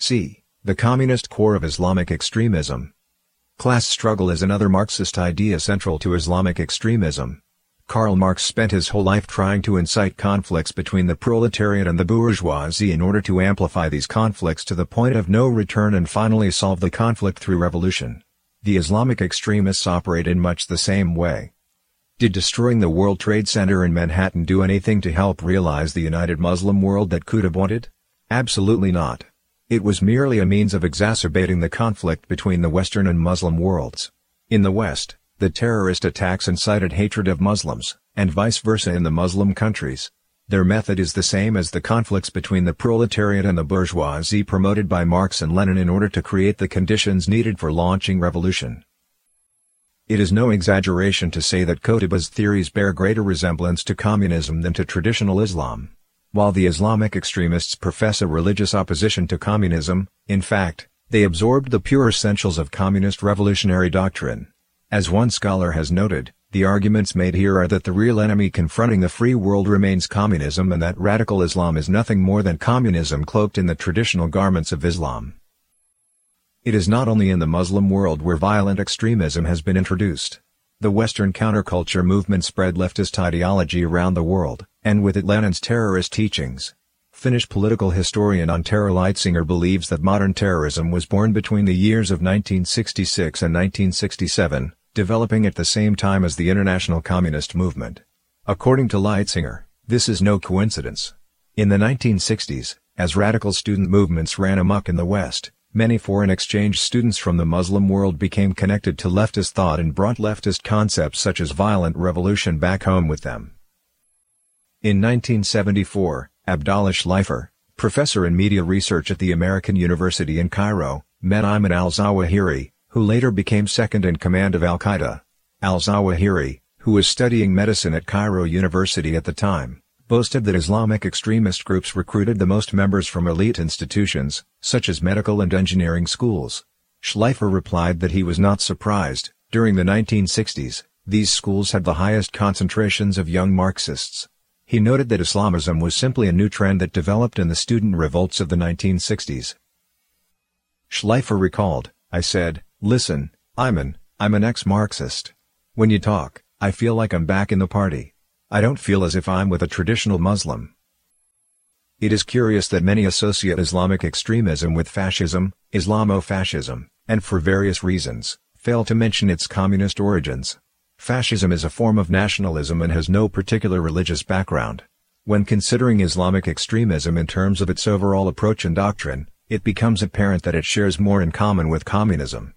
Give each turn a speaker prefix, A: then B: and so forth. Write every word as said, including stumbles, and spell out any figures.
A: c. The communist core of Islamic extremism. Class struggle is another Marxist idea central to Islamic extremism. Karl Marx spent his whole life trying to incite conflicts between the proletariat and the bourgeoisie in order to amplify these conflicts to the point of no return and finally solve the conflict through revolution. The Islamic extremists operate in much the same way. Did destroying the World Trade Center in Manhattan do anything to help realize the united Muslim world that Qutb wanted? Absolutely not. It was merely a means of exacerbating the conflict between the Western and Muslim worlds. In the West, the terrorist attacks incited hatred of Muslims, and vice versa in the Muslim countries. Their method is the same as the conflicts between the proletariat and the bourgeoisie promoted by Marx and Lenin in order to create the conditions needed for launching revolution. It is no exaggeration to say that Qutb's theories bear greater resemblance to communism than to traditional Islam. While the Islamic extremists profess a religious opposition to communism, in fact, they absorbed the pure essentials of communist revolutionary doctrine. As one scholar has noted, the arguments made here are that the real enemy confronting the free world remains communism and that radical Islam is nothing more than communism cloaked in the traditional garments of Islam. It is not only in the Muslim world where violent extremism has been introduced. The Western counterculture movement spread leftist ideology around the world, and with it Lenin's terrorist teachings. Finnish political historian Antero Leitzinger believes that modern terrorism was born between the years of nineteen sixty-six and nineteen sixty-seven, developing at the same time as the international communist movement. According to Leitzinger, this is no coincidence. In the nineteen sixties, as radical student movements ran amok in the West, many foreign exchange students from the Muslim world became connected to leftist thought and brought leftist concepts such as violent revolution back home with them. In nineteen seventy-four, Abdallah Schleifer, professor in media research at the American University in Cairo, met Ayman al-Zawahiri, who later became second in command of al-Qaeda. Al-Zawahiri, who was studying medicine at Cairo University at the time, boasted that Islamic extremist groups recruited the most members from elite institutions, such as medical and engineering schools. Schleifer replied that he was not surprised. During the nineteen sixties, these schools had the highest concentrations of young Marxists. He noted that Islamism was simply a new trend that developed in the student revolts of the nineteen sixties. Schleifer recalled, "I said, listen, Ayman, I'm an ex-Marxist. When you talk, I feel like I'm back in the party. I don't feel as if I'm with a traditional Muslim." It is curious that many associate Islamic extremism with fascism, Islamofascism, and for various reasons, fail to mention its communist origins. Fascism is a form of nationalism and has no particular religious background. When considering Islamic extremism in terms of its overall approach and doctrine, it becomes apparent that it shares more in common with communism.